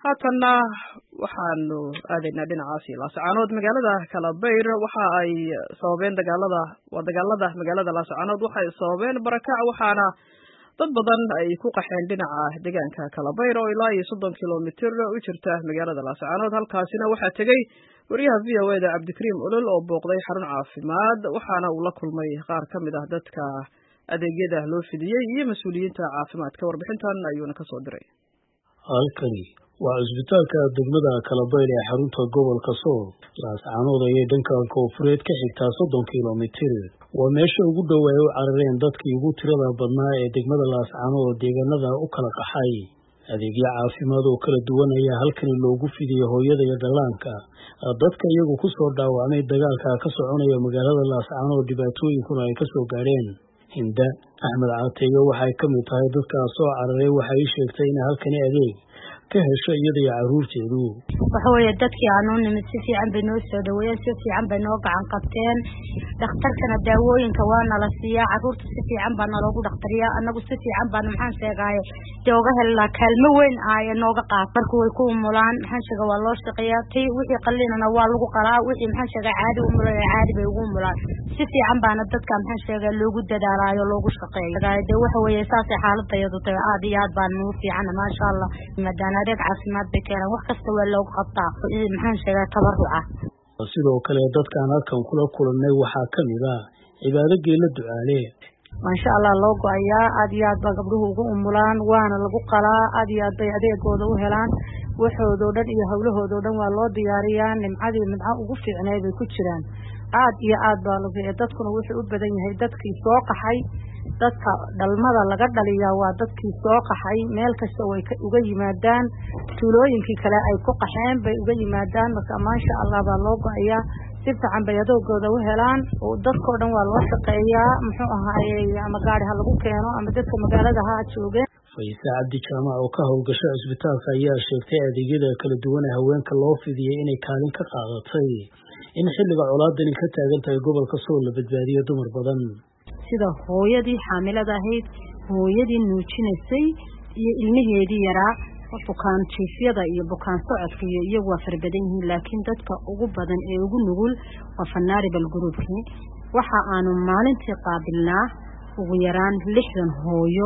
haatanna waxaanu aadaynaa dhinacaasi Laascaanood magaalada Kalabayr waxa ay sababeen dagaalada magaalada Laascaanood waxa ay sababeen barakac waxaana dad badan ay ku qaxeen dhinaca deegaanka Kalabayr oo ilaa 30 kiiloomitir u jirta magaalada Laascaanood halkaasina waxa tagay wariyaha VOA-da Cabdikariim Olol oo booqday xarun caafimaad waxaana uu la kulmay qaar ka mid ah dadka adeegyada loo fidiyay iyo mas'uuliyiinta caafimaadka warbixintan ayuuna ka soo diray halkani waa isbitaalka degmada Kalabayr ee xarunta gobolka Sool Laascaanood ayay dhanka koonfureed ka xigtaa 30 kiiloomitir waa meesha ugu dhow ay u carareen dadkii ugu tirada badnaa ee degmada Laascaanood deegaanada u kala qaxay adeegyo caafimaad oo kala duwan ayaa halkani loogu fidiyay hooyada iyo dhallaanka dadka iyagu ku soo dhaawacmay dagaalka ka soconaya magaalada Laascaanood dhibaatooyinkuna ay ka soo gaareen Hinda Axmed Caateyo waxay ka mid tahay dadka soo cararay waxay sheegtay in halkani adeeg ka hesho iyada iyo caruurteedu waxa weeye dadkii aanu nimid si fiican bay noo soo dhaweeyeen si fiican bay noo gacan qabteen dhakhtarkana daawooyinka waa nala siiyaa caruurta si fiican baa naloogu dhaqtariyaa anagu si fiican baan maxaan sheegay jooga helaa kaalmo weyn ay nooga qaad markuu way ku umulaan maxaan sheegay waa loo shaqeeyaa tii wixii qalliinana waa lagu qalaa wixii maxaan sheegay caadi umulaan caadi bay ugu umulaan si fiican baana dadka maxaan sheegay loogu dadaalaayo loogu shaqeeyo waxa weeye saasay xaaladayadu tahay aad iyo aad baan ugu fiican ma sha Allah madana adeeg caafimaad bay keenan wax kasta waa loo qabtaa maxaan sheegay tabaruca sidoo kale dadkan halkan kula kulannay waxaa ka mid ah cibaado geela ducaale ma sha Allah loo go'ayaa aad iyo aad baa gabdhuhu ugu umulaan waana lagu qalaa aad iyo aad bay adeegooda u helaan waxoodo dhan iyo hawlahoodo dhan waa loo diyaariyaa nimcadii midca ugu fiicnay bay ku jiraan aad iyo aad baa lagu dadkuna wuxuu u badan yahay dadkii soo qaxay dadka dhalmada laga dhaliyaa waa dadkii soo qaxay meel kasta way uga yimaadaan tuulooyinkii kale ay ku qaxeen bay uga yimaadaan marka ma sha Allah baa loo go'ayaa si fiican bay adoogooda u helaan oo dadkoo dhan waa loo shaqeeyaa muxuu ahaayay ama gaari ha lagu keeno ama dadka magaalada ha joogeen Faysa Cabdi Jaamac oo ka howlgasha isbitaalka ayaa sheegtay adeegyada kala duwan ee haweenka loo fidiyay inay kaalin ka qaadatay in xilliga colaadani ka taagan tahay gobolka Sool la badbaadiyo dumar badan sida hooyadii xaamilada ahayd hooyadii nuujinaysay iyo ilmaheedii yaraa bukaan jiifyada iyo bukaan socodka iyo iyagu waa farbadan yihiin laakiin dadka ugu badan ee ugu nugul waa Vulnerable groupkii waxa aanu maalintii qaabilnaa ugu yaraan 60 hooyo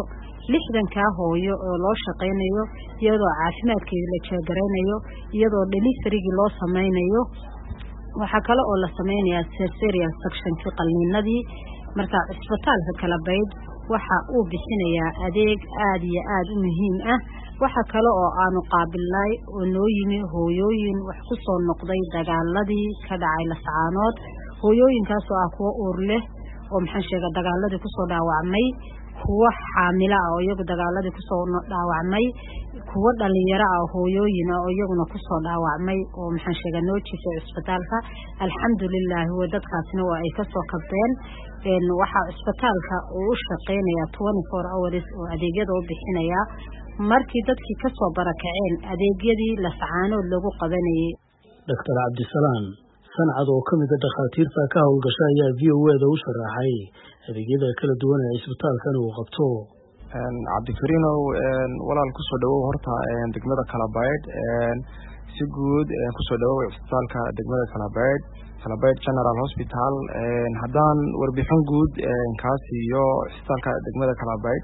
60 hooyo oo loo shaqeynayo iyadoo caafimaadkeeda la jeegareynayo iyadoo delivery loo sameynayo waxa kale oo la sameynayaa cesarean section qalliinadii marka isbitaalka Kalabayr waxa uu bixinayaa adeeg aad iyo aad u muhiim ah waxa kale oo aanu qaabilnay oo noo yimi hooyooyin wax ku soo noqday dagaaladii ka dhacay Laascaanood hooyooyinkaas oo ah kuwa uur leh oo maxaan sheegay dagaaladii ku soo dhaawacmay kuwa xaamila ah oo iyagu dagaaladii ku soo dhaawacmay kuwa dhalinyaro ah hooyooyin oo iyaguna ku soo dhaawacmay oo maxaan sheegay noo jiifay isbitaalka alxamdulillah dadkaasna waa ay ka soo kabteen waxa isbitaalka uu shaqeynaya 24 hours oo adeegyada u bixinaya markii dadkii ka soo barakaceen adeegyadii Laascaanood lagu qabanayay Dr. Cabdisalaam sanad oo kamid ah dhakhaatiirta ka howlgasha ayaa VOA-da u sharaxay adeegyada kala duwan ee isbitaalkan uu qabto Cabdikariim walaal ku soo dhawow horta degmada Kalabayr si guud ku soo dhawow isbitaalka degmada Kalabayr General Hospital haddaan warbixin guud kaasi iyo isbitaalka degmada Kalabayr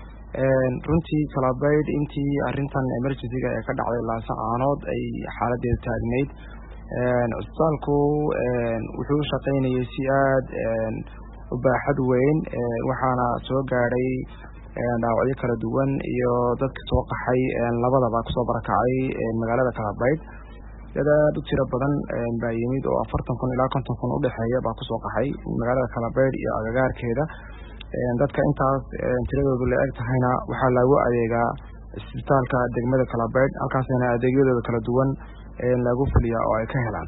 runtii Kalabayr intii arintan emergency-ga ee ka dhacday Laascaanood ay xaaladeedu taagneyd isbitaalku wuxuu shaqeynayay si aad u baaxad weyn waxaana soo gaaray dhaawacyo kala duwan iyo dadka soo qaxay labadaba ku soo barakacay magaalada Kalabayr dad u tiro badan baa yimid oo 40,000 ilaa 50,000 u dhaxeeya baa ku soo qaxay magaalada Kalabayr iyo agagaarkeeda dadka intaas tiradoodu la eg tahayna waxa lagu adeegaa isbitaalka degmada Kalabayr halkaasina adeegyadooda kala duwan lagu fuliyaa oo ay ka helaan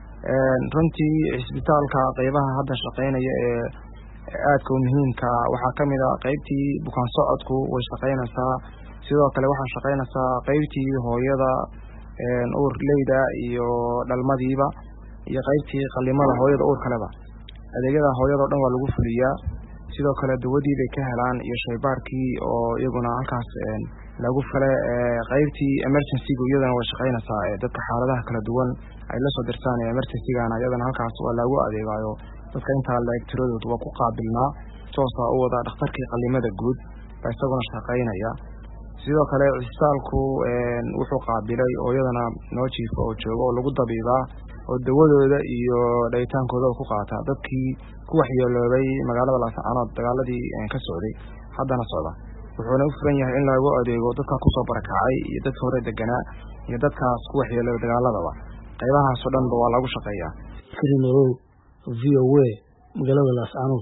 runtii isbitaalka qaybaha hadda shaqeynaya ee aadka muhiimka waxa kamid ah qaybtii bukaan socodku way shaqeynaysaa sidoo kale waxa shaqeynaysaa qaybtii hooyada uur leyda iyo dhalmadiiba iyo qaybtii qallimada hooyada uur kaleba adeegyada hooyada dhan waa lagu fuliyaa sidoo kale dawadii bay ka helaan iyo shaybaarkii oo iyaguna halkaas lagu falay qaybtii emergency-ga iyadana way shaqaynaysaa dadka xaaladaha kala duwan ay la soo dirtaan emergency-gana iyadana halkaas waa lagu adeegayo dadka intaa la-eg tiradooda waa ku qaabilnaa toosa u wada dhakhtarkii qalimada guud baa isaguna shaqaynaya sidoo kale cisbitaalku wuxuu qaabilay oo iyadana noo jiifa oo jooga oo lagu dabiibaa oo dawadooda iyo dhaytaankooda ku qaata dadkii ku waxyeeloobay magaalada Laascaanood dagaaladii ka socday haddana socda wuxuuna u furan yahay in lagu adeego dadka ku soo barakacay iyo dadka hore deganaa iyo dadkaas ku waxyeeloobay dagaaladaba qaybahaas oo dhan waa lagu shaqeeyaa Kirinow VOA magaalada Laascaanood